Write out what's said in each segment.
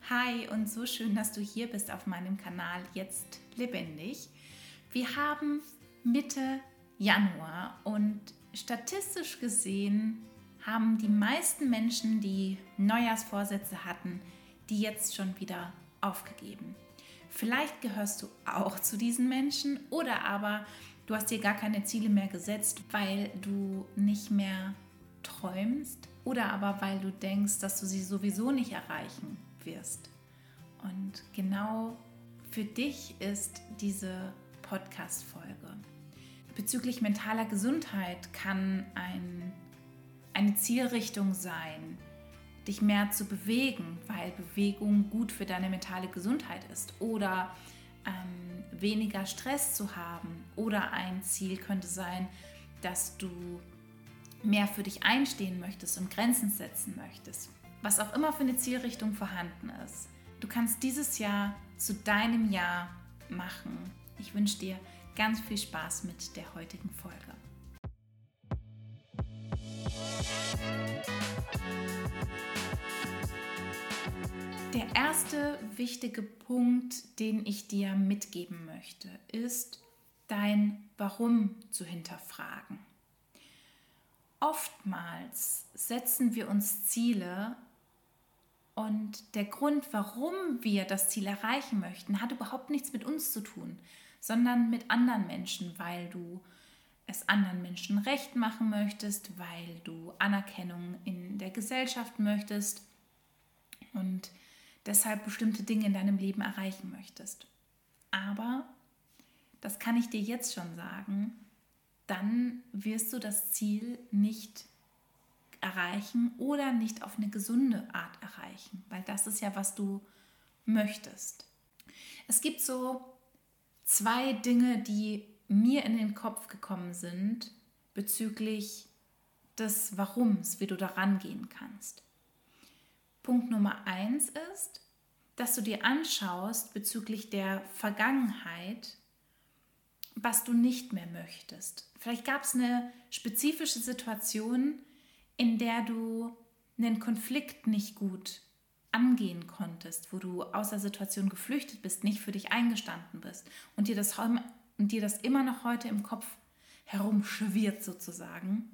Hi und so schön, dass du hier bist auf meinem Kanal Jetzt Lebendig. Wir haben Mitte Januar und statistisch gesehen haben die meisten Menschen, die Neujahrsvorsätze hatten, die jetzt schon wieder aufgegeben. Vielleicht gehörst du auch zu diesen Menschen oder aber du hast dir gar keine Ziele mehr gesetzt, weil du nicht mehr träumst oder aber weil du denkst, dass du sie sowieso nicht erreichen wirst. Und genau für dich ist diese Podcast-Folge. Bezüglich mentaler Gesundheit kann eine Zielrichtung sein, dich mehr zu bewegen, weil Bewegung gut für deine mentale Gesundheit ist, oder weniger Stress zu haben, oder ein Ziel könnte sein, dass du mehr für dich einstehen möchtest und Grenzen setzen möchtest. Was auch immer für eine Zielrichtung vorhanden ist. Du kannst dieses Jahr zu deinem Jahr machen. Ich wünsche dir ganz viel Spaß mit der heutigen Folge. Der erste wichtige Punkt, den ich dir mitgeben möchte, ist, dein Warum zu hinterfragen. Oftmals setzen wir uns Ziele und der Grund, warum wir das Ziel erreichen möchten, hat überhaupt nichts mit uns zu tun, sondern mit anderen Menschen, weil du es anderen Menschen recht machen möchtest, weil du Anerkennung in der Gesellschaft möchtest und deshalb bestimmte Dinge in deinem Leben erreichen möchtest. Aber, das kann ich dir jetzt schon sagen, dann wirst du das Ziel nicht erreichen oder nicht auf eine gesunde Art erreichen, weil das ist ja, was du möchtest. Es gibt so 2 Dinge, die mir in den Kopf gekommen sind bezüglich des Warums, wie du da rangehen kannst. Punkt Nummer 1 ist, dass du dir anschaust bezüglich der Vergangenheit, was du nicht mehr möchtest. Vielleicht gab es eine spezifische Situation, in der du einen Konflikt nicht gut angehen konntest, wo du aus der Situation geflüchtet bist, nicht für dich eingestanden bist und dir das immer noch heute im Kopf herumschwirrt sozusagen.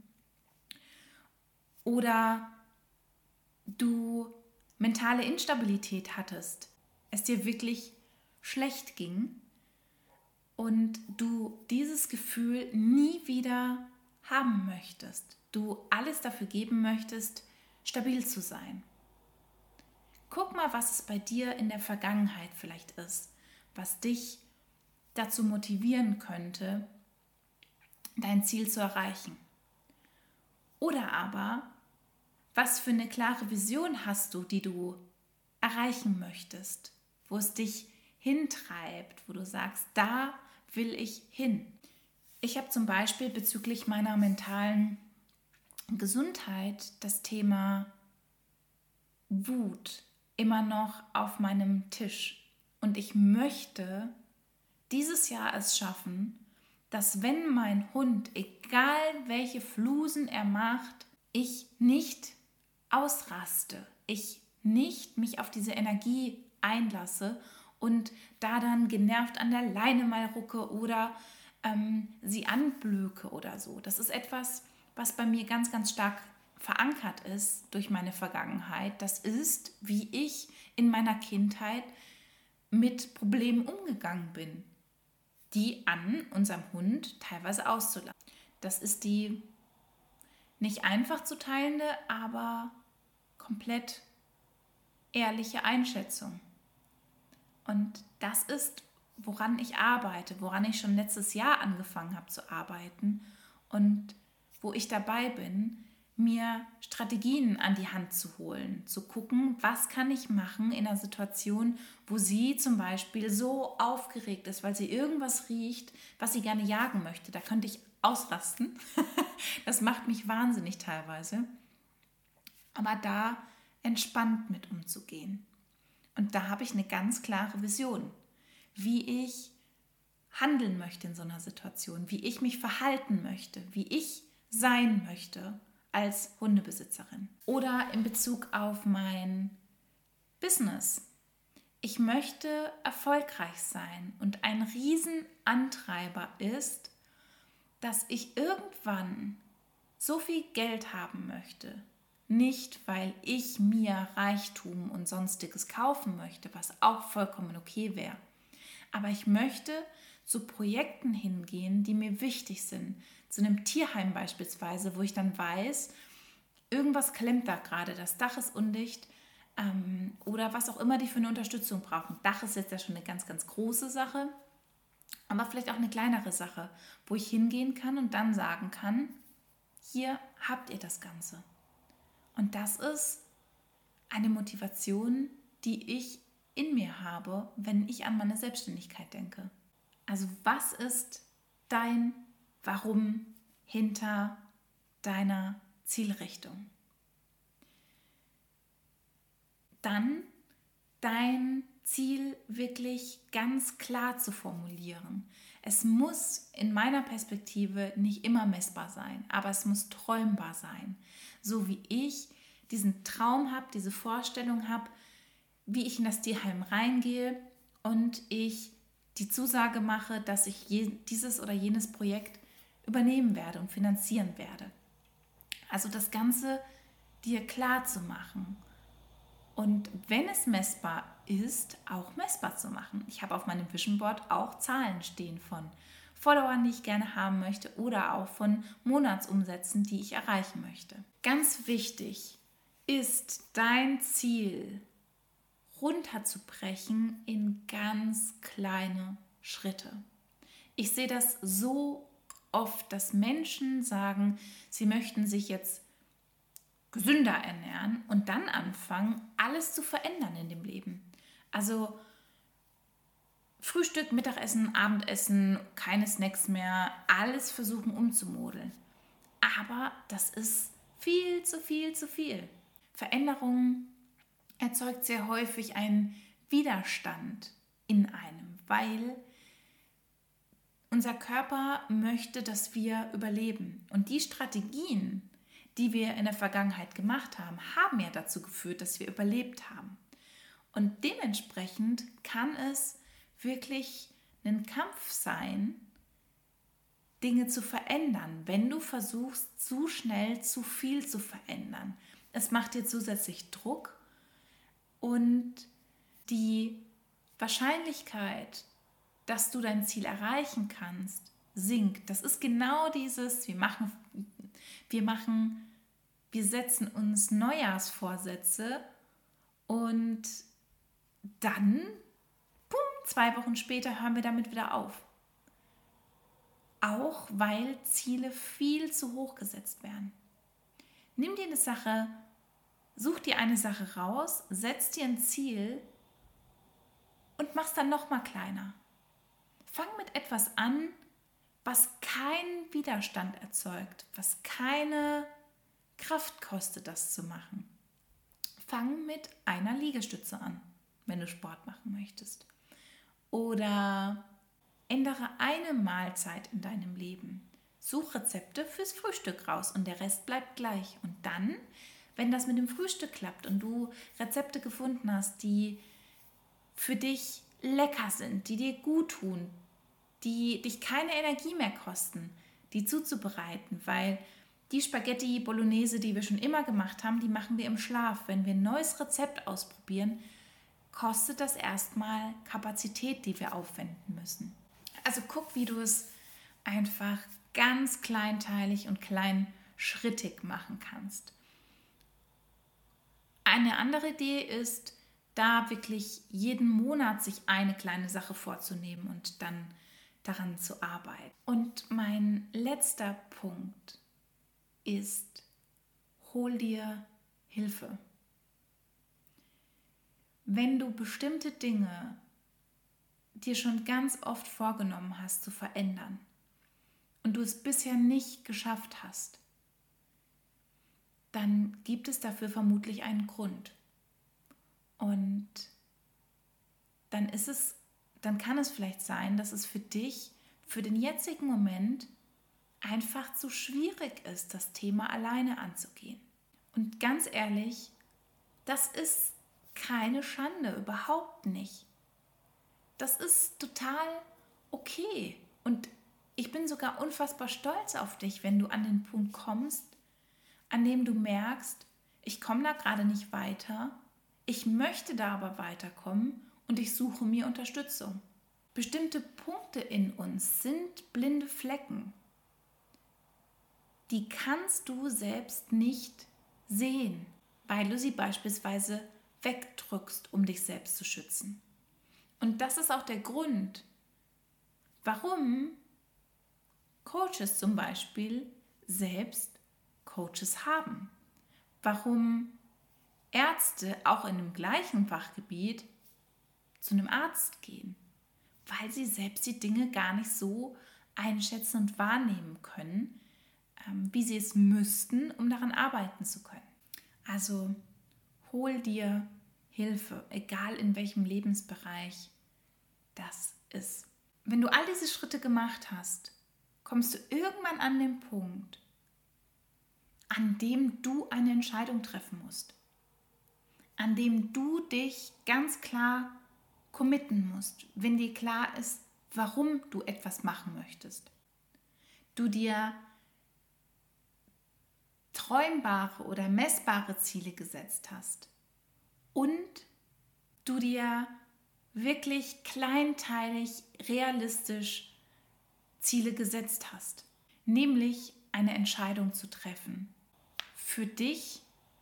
Oder du mentale Instabilität hattest, es dir wirklich schlecht ging und du dieses Gefühl nie wieder haben möchtest. Du alles dafür geben möchtest, stabil zu sein. Guck mal, was es bei dir in der Vergangenheit vielleicht ist, was dich dazu motivieren könnte, dein Ziel zu erreichen. Oder aber, was für eine klare Vision hast du, die du erreichen möchtest, wo es dich hintreibt, wo du sagst, da will ich hin. Ich habe zum Beispiel bezüglich meiner mentalen Gesundheit das Thema Wut immer noch auf meinem Tisch. Und ich möchte dieses Jahr es schaffen, dass wenn mein Hund, egal welche Flusen er macht, ich nicht ausraste, ich nicht mich auf diese Energie einlasse und da dann genervt an der Leine mal rucke oder sie anblöke oder so. Das ist etwas, was bei mir ganz, ganz stark verankert ist durch meine Vergangenheit. Das ist, wie ich in meiner Kindheit mit Problemen umgegangen bin, die an unserem Hund teilweise auszulassen. Das ist die nicht einfach zu teilende, aber komplett ehrliche Einschätzung. Und das ist, woran ich arbeite, woran ich schon letztes Jahr angefangen habe zu arbeiten und wo ich dabei bin, mir Strategien an die Hand zu holen, zu gucken, was kann ich machen in einer Situation, wo sie zum Beispiel so aufgeregt ist, weil sie irgendwas riecht, was sie gerne jagen möchte. Da könnte ich ausrasten. Das macht mich wahnsinnig teilweise. Aber da entspannt mit umzugehen. Und da habe ich eine ganz klare Vision, wie ich handeln möchte in so einer Situation, wie ich mich verhalten möchte, wie ich sein möchte als Hundebesitzerin. Oder in Bezug auf mein Business. Ich möchte erfolgreich sein und ein Riesenantreiber ist, dass ich irgendwann so viel Geld haben möchte. Nicht, weil ich mir Reichtum und Sonstiges kaufen möchte, was auch vollkommen okay wäre. Aber ich möchte zu Projekten hingehen, die mir wichtig sind. Zu einem Tierheim beispielsweise, wo ich dann weiß, irgendwas klemmt da gerade, das Dach ist undicht oder was auch immer die für eine Unterstützung brauchen. Dach ist jetzt ja schon eine ganz, ganz große Sache, aber vielleicht auch eine kleinere Sache, wo ich hingehen kann und dann sagen kann, hier habt ihr das Ganze. Und das ist eine Motivation, die ich in mir habe, wenn ich an meine Selbstständigkeit denke. Also was ist dein Warum hinter deiner Zielrichtung? Dann dein Ziel wirklich ganz klar zu formulieren. Es muss in meiner Perspektive nicht immer messbar sein, aber es muss träumbar sein. So wie ich diesen Traum habe, diese Vorstellung habe, wie ich in das Tierheim reingehe und ich die Zusage mache, dass ich dieses oder jenes Projekt übernehmen werde und finanzieren werde. Also das Ganze dir klar zu machen. Und wenn es messbar ist, auch messbar zu machen. Ich habe auf meinem Vision Board auch Zahlen stehen von Followern, die ich gerne haben möchte oder auch von Monatsumsätzen, die ich erreichen möchte. Ganz wichtig ist, dein Ziel runterzubrechen in ganz kleine Schritte. Ich sehe das so oft, dass Menschen sagen, sie möchten sich jetzt gesünder ernähren und dann anfangen, alles zu verändern in dem Leben. Also Frühstück, Mittagessen, Abendessen, keine Snacks mehr, alles versuchen umzumodeln. Aber das ist viel zu viel zu viel. Veränderung erzeugt sehr häufig einen Widerstand in einem, weil unser Körper möchte, dass wir überleben. Und die Strategien, die wir in der Vergangenheit gemacht haben, haben ja dazu geführt, dass wir überlebt haben. Und dementsprechend kann es wirklich ein Kampf sein, Dinge zu verändern, wenn du versuchst, zu schnell zu viel zu verändern. Es macht dir zusätzlich Druck und die Wahrscheinlichkeit, dass du dein Ziel erreichen kannst, sinkt. Das ist genau dieses, wir setzen uns Neujahrsvorsätze und dann, 2 Wochen später hören wir damit wieder auf. Auch weil Ziele viel zu hoch gesetzt werden. Nimm dir eine Sache, such dir eine Sache raus, setz dir ein Ziel und mach es dann noch mal kleiner. Fang mit etwas an, was keinen Widerstand erzeugt, was keine Kraft kostet, das zu machen. Fang mit einer Liegestütze an, wenn du Sport machen möchtest. Oder ändere eine Mahlzeit in deinem Leben. Such Rezepte fürs Frühstück raus und der Rest bleibt gleich. Und dann, wenn das mit dem Frühstück klappt und du Rezepte gefunden hast, die für dich lecker sind, die dir gut tun, die dich keine Energie mehr kosten, die zuzubereiten, weil die Spaghetti Bolognese, die wir schon immer gemacht haben, die machen wir im Schlaf. Wenn wir ein neues Rezept ausprobieren, kostet das erstmal Kapazität, die wir aufwenden müssen. Also guck, wie du es einfach ganz kleinteilig und kleinschrittig machen kannst. Eine andere Idee ist, da wirklich jeden Monat sich eine kleine Sache vorzunehmen und dann daran zu arbeiten. Und mein letzter Punkt ist, hol dir Hilfe. Wenn du bestimmte Dinge dir schon ganz oft vorgenommen hast zu verändern und du es bisher nicht geschafft hast, dann gibt es dafür vermutlich einen Grund. Und dann kann es vielleicht sein, dass es für dich, für den jetzigen Moment einfach zu schwierig ist, das Thema alleine anzugehen. Und ganz ehrlich, das ist keine Schande, überhaupt nicht. Das ist total okay. Und ich bin sogar unfassbar stolz auf dich, wenn du an den Punkt kommst, an dem du merkst, ich komme da gerade nicht weiter, ich möchte da aber weiterkommen und ich suche mir Unterstützung. Bestimmte Punkte in uns sind blinde Flecken. Die kannst du selbst nicht sehen, weil du sie beispielsweise wegdrückst, um dich selbst zu schützen. Und das ist auch der Grund, warum Coaches zum Beispiel selbst Coaches haben. Warum Ärzte auch in dem gleichen Fachgebiet zu einem Arzt gehen. Weil sie selbst die Dinge gar nicht so einschätzen und wahrnehmen können, wie sie es müssten, um daran arbeiten zu können. Also hol dir Hilfe, egal in welchem Lebensbereich das ist. Wenn du all diese Schritte gemacht hast, kommst du irgendwann an den Punkt, an dem du eine Entscheidung treffen musst, an dem du dich ganz klar committen musst, wenn dir klar ist, warum du etwas machen möchtest. Du dir träumbare oder messbare Ziele gesetzt hast und du dir wirklich kleinteilig, realistisch Ziele gesetzt hast, nämlich eine Entscheidung zu treffen für dich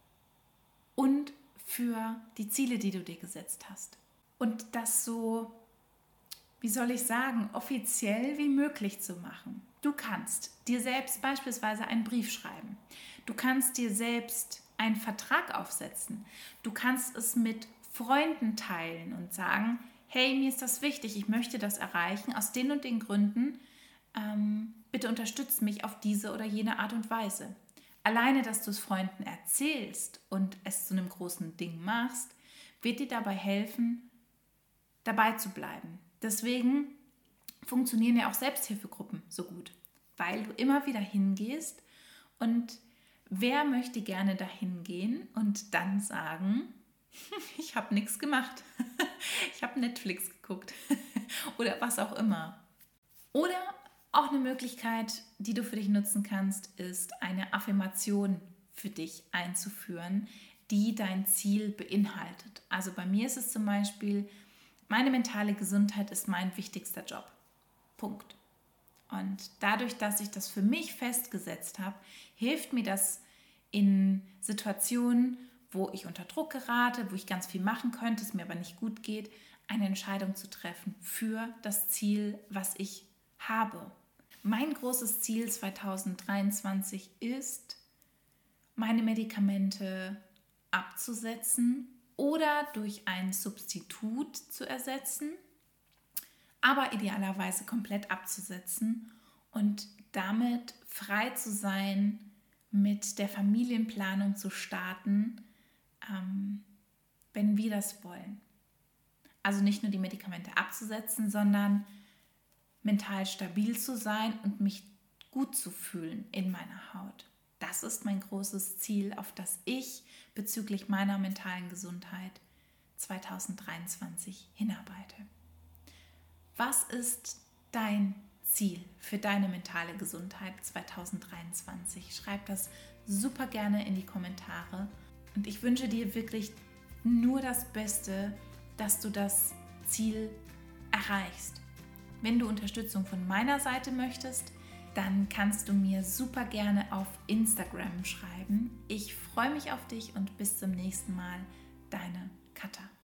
und für die Ziele, die du dir gesetzt hast. Und das so, wie soll ich sagen, offiziell wie möglich zu machen. Du kannst dir selbst beispielsweise einen Brief schreiben. Du kannst dir selbst einen Vertrag aufsetzen. Du kannst es mit Freunden teilen und sagen, hey, mir ist das wichtig, ich möchte das erreichen, aus den und den Gründen, bitte unterstützt mich auf diese oder jene Art und Weise. Alleine, dass du es Freunden erzählst und es zu einem großen Ding machst, wird dir dabei helfen, dabei zu bleiben. Deswegen funktionieren ja auch Selbsthilfegruppen so gut, weil du immer wieder hingehst und wer möchte gerne dahin gehen und dann sagen, ich habe nichts gemacht, ich habe Netflix geguckt oder was auch immer. Oder auch eine Möglichkeit, die du für dich nutzen kannst, ist eine Affirmation für dich einzuführen, die dein Ziel beinhaltet. Also bei mir ist es zum Beispiel, meine mentale Gesundheit ist mein wichtigster Job. Punkt. Und dadurch, dass ich das für mich festgesetzt habe, hilft mir das in Situationen, wo ich unter Druck gerate, wo ich ganz viel machen könnte, es mir aber nicht gut geht, eine Entscheidung zu treffen für das Ziel, was ich habe. Mein großes Ziel 2023 ist, meine Medikamente abzusetzen oder durch ein Substitut zu ersetzen, aber idealerweise komplett abzusetzen und damit frei zu sein, mit der Familienplanung zu starten, wenn wir das wollen. Also nicht nur die Medikamente abzusetzen, sondern mental stabil zu sein und mich gut zu fühlen in meiner Haut. Das ist mein großes Ziel, auf das ich bezüglich meiner mentalen Gesundheit 2023 hinarbeite. Was ist dein Ziel für deine mentale Gesundheit 2023? Schreib das super gerne in die Kommentare und ich wünsche dir wirklich nur das Beste, dass du das Ziel erreichst. Wenn du Unterstützung von meiner Seite möchtest, dann kannst du mir super gerne auf Instagram schreiben. Ich freue mich auf dich und bis zum nächsten Mal. Deine Katha.